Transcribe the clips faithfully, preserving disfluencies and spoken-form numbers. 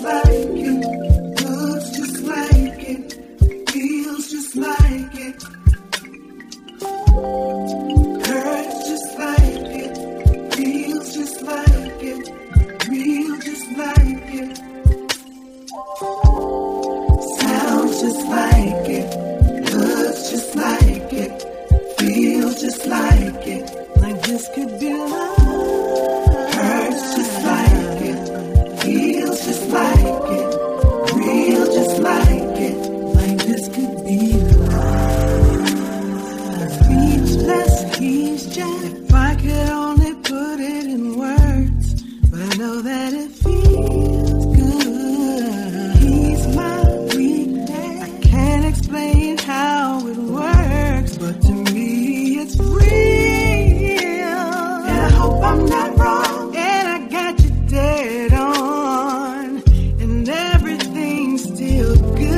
like it, looks just like it, feels just like it, hurts just like it, feels just like it, real just like it, sounds just like it, looks just like it, feels just like it, like this could be love. Hurts just like it, feels just like it, real just like it, like this could be love. Speechless, he's just, if I could only put it in words, but I know that it feels good. He's my weakness, I can't explain how it works, but to me it's real. And I hope I'm not wrong, and I got you dead on, and everything's still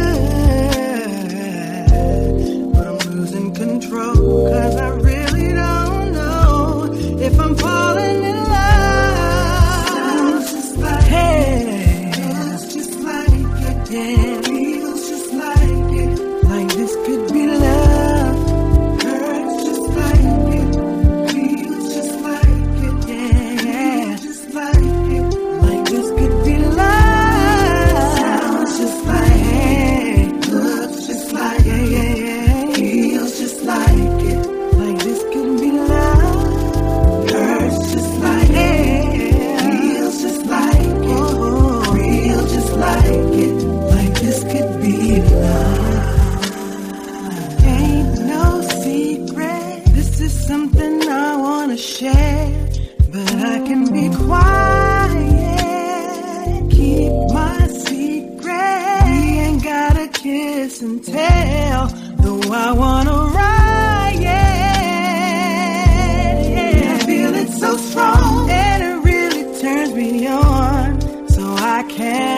good, but I'm losing control, cause I really don't know if I'm falling in love. Sounds just like hey. It, feels just like it, yeah. Feels just like it, like this could be love. Hurts just like it, feels just like it, yeah. Just like it, like this could be love. Sounds just like it, looks just like it, yeah, yeah. Feels just like it, like this could be love. Hurts just like it, feels just like it, real just like it, like this could be love. Ain't no secret, this is something I wanna share, but I can be quiet, keep my secret. We ain't gotta kiss and tell, though I wanna riot. Yeah, I feel it so strong, and it really turns me on, so I can't